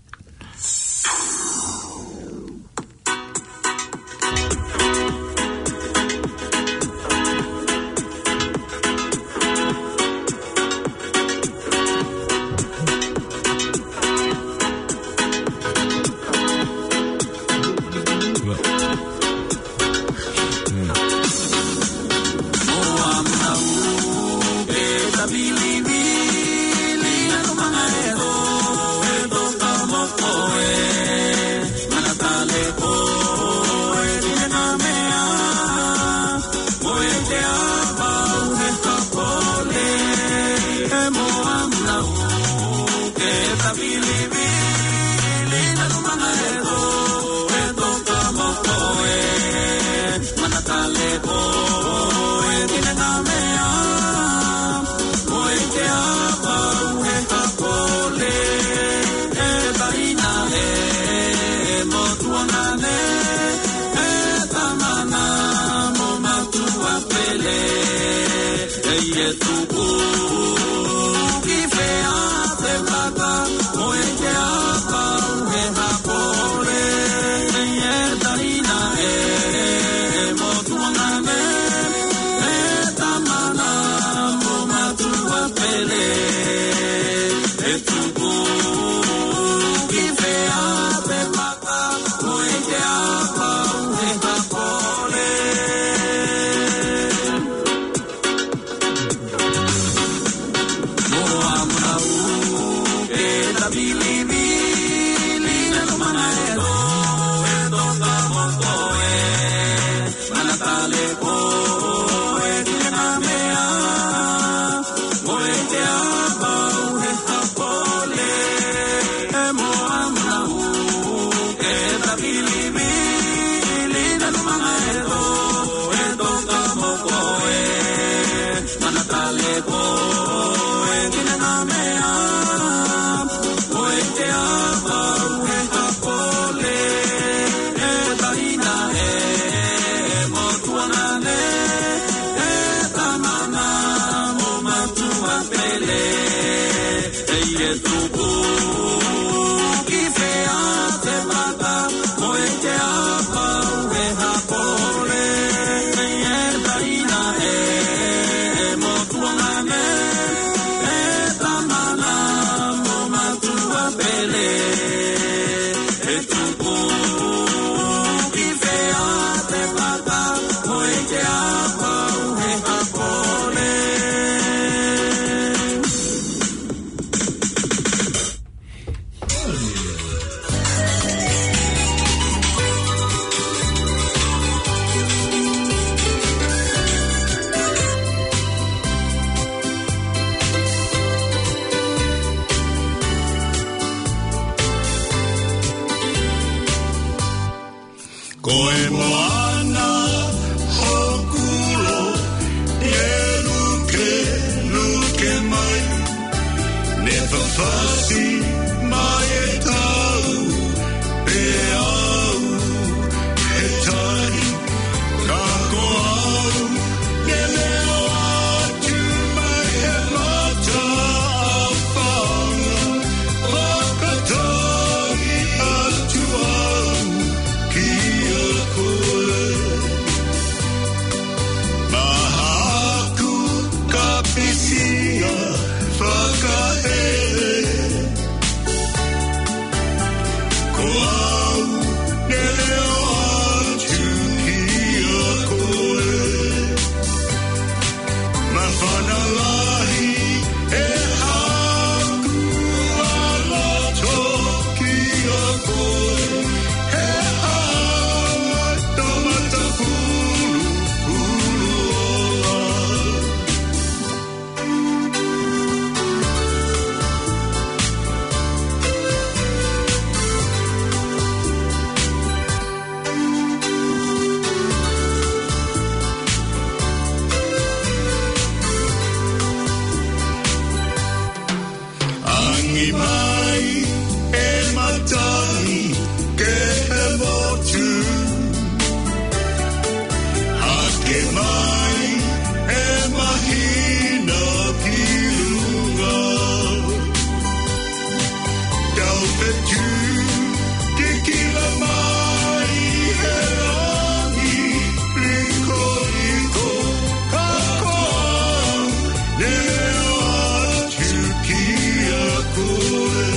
Speaker 5: Cool.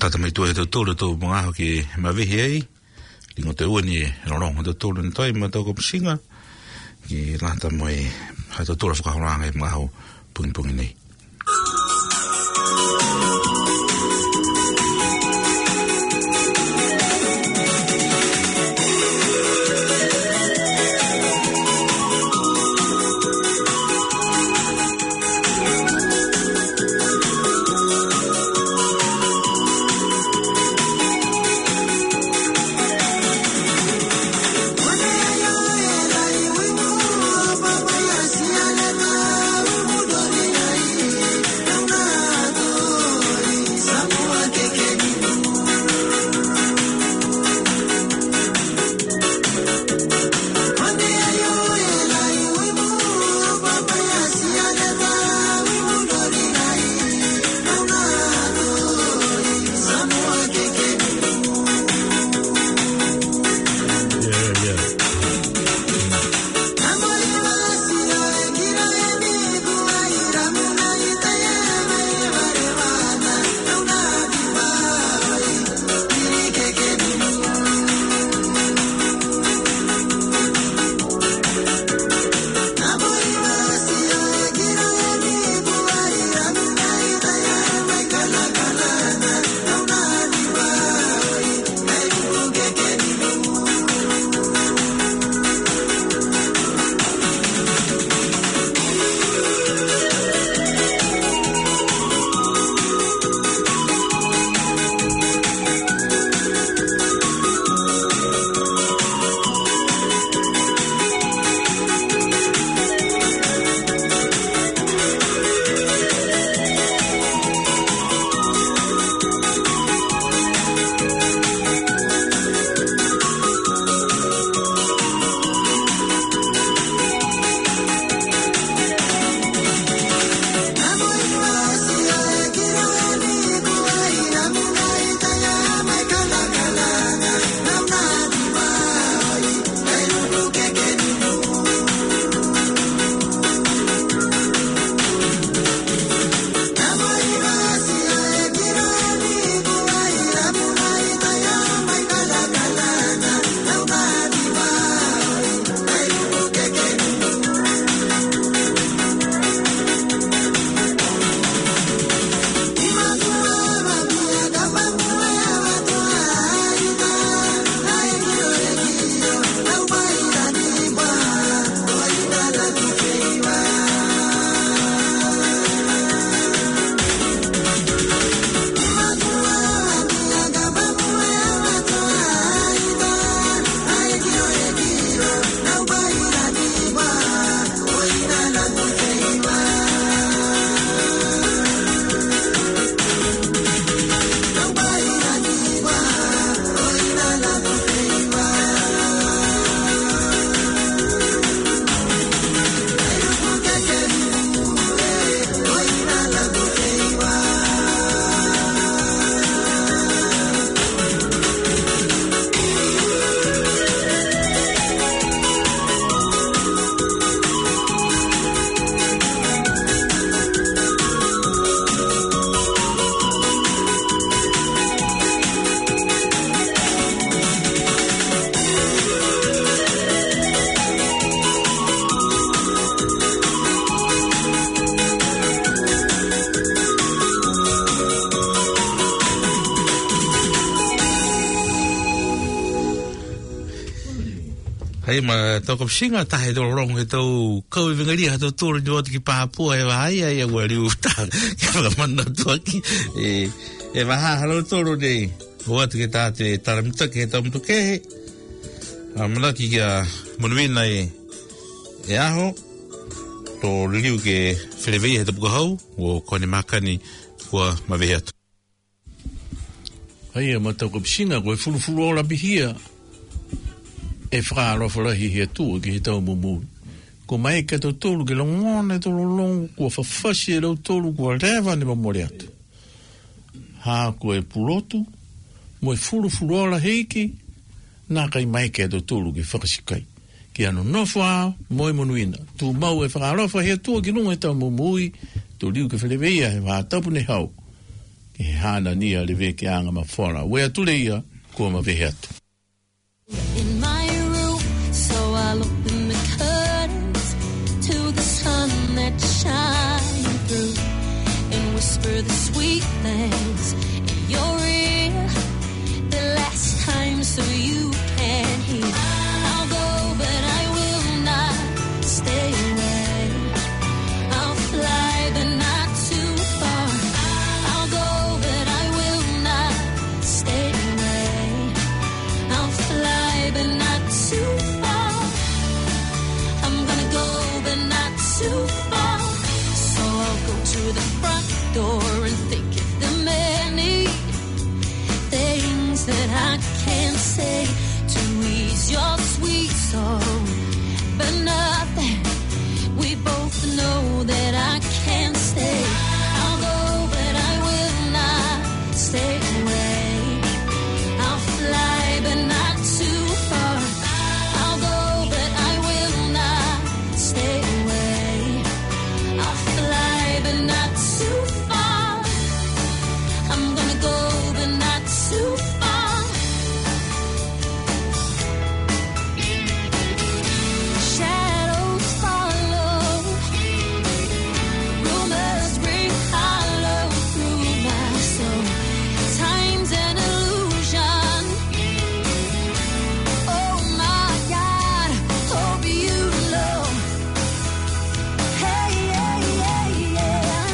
Speaker 2: tata mai tua he tau tōra tau mga aho ki mawehi ei, lingo te ua ni e rongo tau tōra ni tai ma tau kapusinga, ki rata mai hai tau tōra whakahoranga e mga aho pungi pungi nei.
Speaker 3: Hei ma tau kapsinga tahe tō rong he tau kau vinga ria tau tōru ni watu ki pāpua e wahai ai a wari uta ki whakamana tua ki e, e waha halo tōru nei watu ki tāte taramita ki he tau mtu kehe a manaki ki a munuina e e aho tō riliu ke wherewei he tapuka hau o kone makani kua mawehi atu.
Speaker 1: Hei ma tau kapsinga koe fulu-fulu ora bihia e whakaarofarahi he tua ki he tau mumu. Ko mai ka tau tolu ke longone tolu longu kua whawhasi e rau tolu kua rewa ne mamore atu. Ha ko e purotu, mo e furu furu ora heiki, nā kai mai ka tau tolu ke whakasikai. Ki anu nofua, mo e monuina. Tu mau e whakaarofa he tua ki nunga e tau mumui, tu liu ke whereweia he wā tapu ne hau.
Speaker 3: ke hana nia le ve ke anga ma fora we tu le ia ko ma ve atu
Speaker 6: In my room, so I'll open the curtains to the sun that shines through and whisper the sweet things in your ear the last time so you can hear. I'll go, but I will not stay away. I'll fly, but not too far. I'll go, but I will not stay away. I'll fly, but not too far. I'm gonna go, but not too far. So I'll go to the front door and think of the many things that I can't say to ease your sweet soul. But nothing, we both know that I can't stay. I'll go, but I will not stay away. I'll fly, but not too far. I'll go, but I will not stay away. I'll fly, but not too far. I'm gonna go, but not too far. Shadows follow. Rumors ring hollow through my soul. Time's an illusion. Oh my God, hope you know. Hey, yeah, yeah, yeah.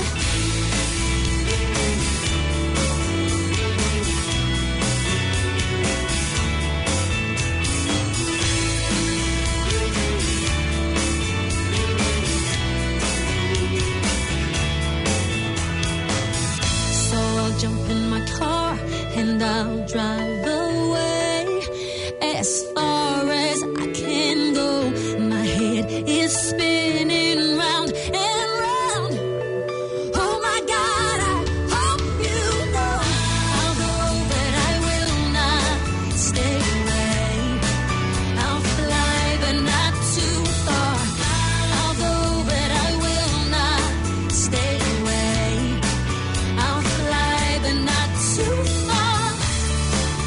Speaker 6: So I'll jump in my car and I'll drive away as far as I can go. My head is spinning round and round. Oh my God, I hope you know. I'll go, but I will not stay away. I'll fly, but not too far. I'll go, but I will not stay away. I'll fly, but not too far.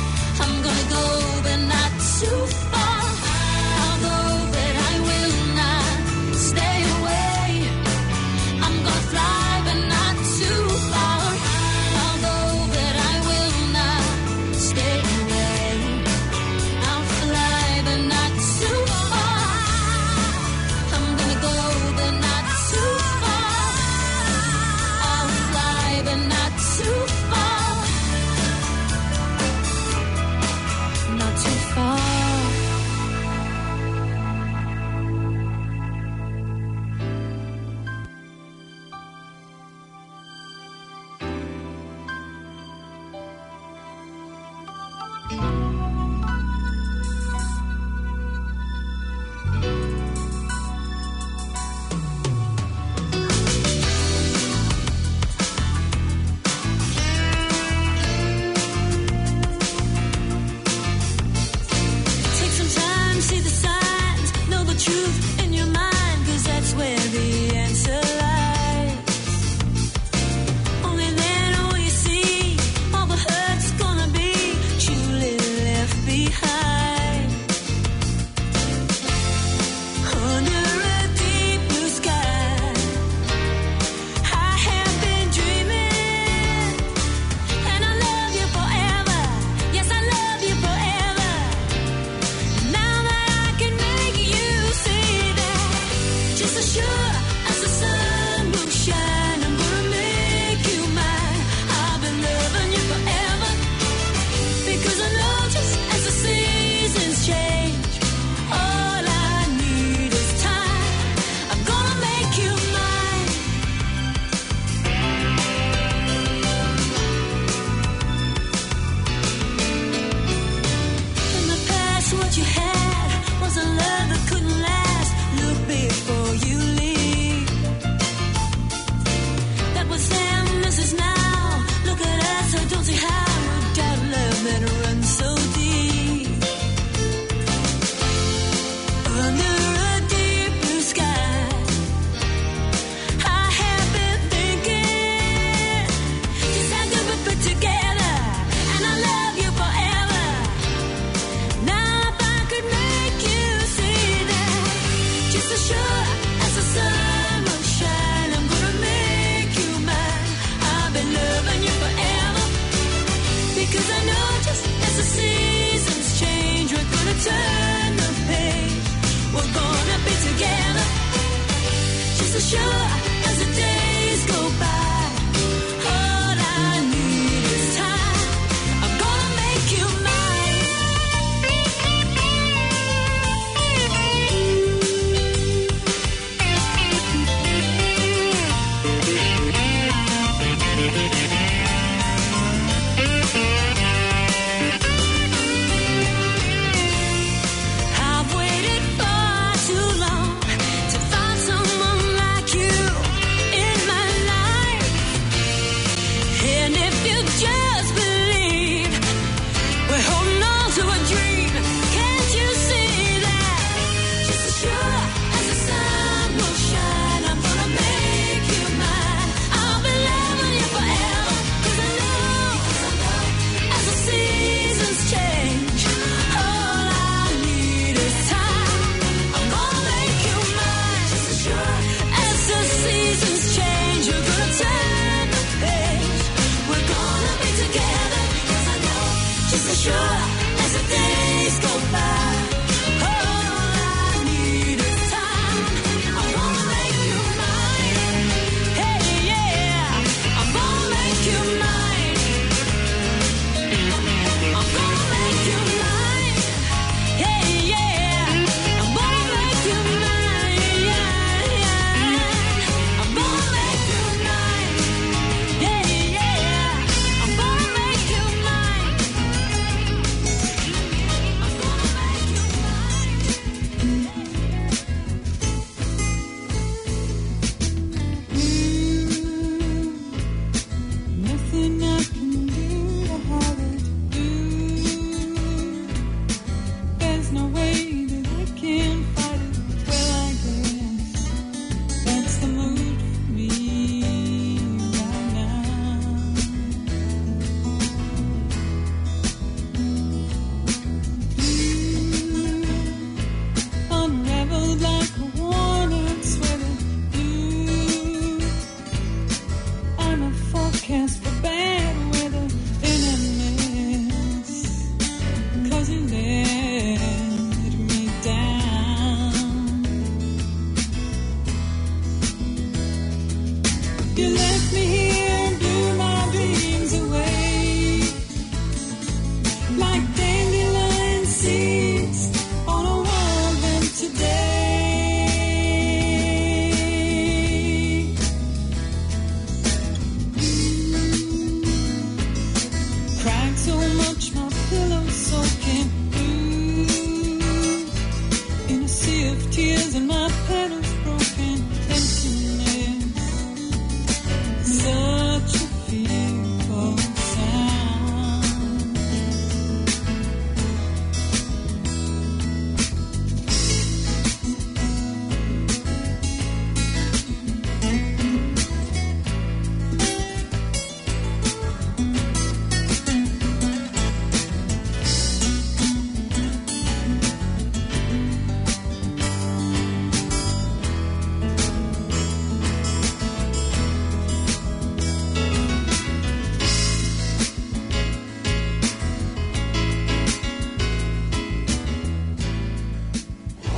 Speaker 6: sure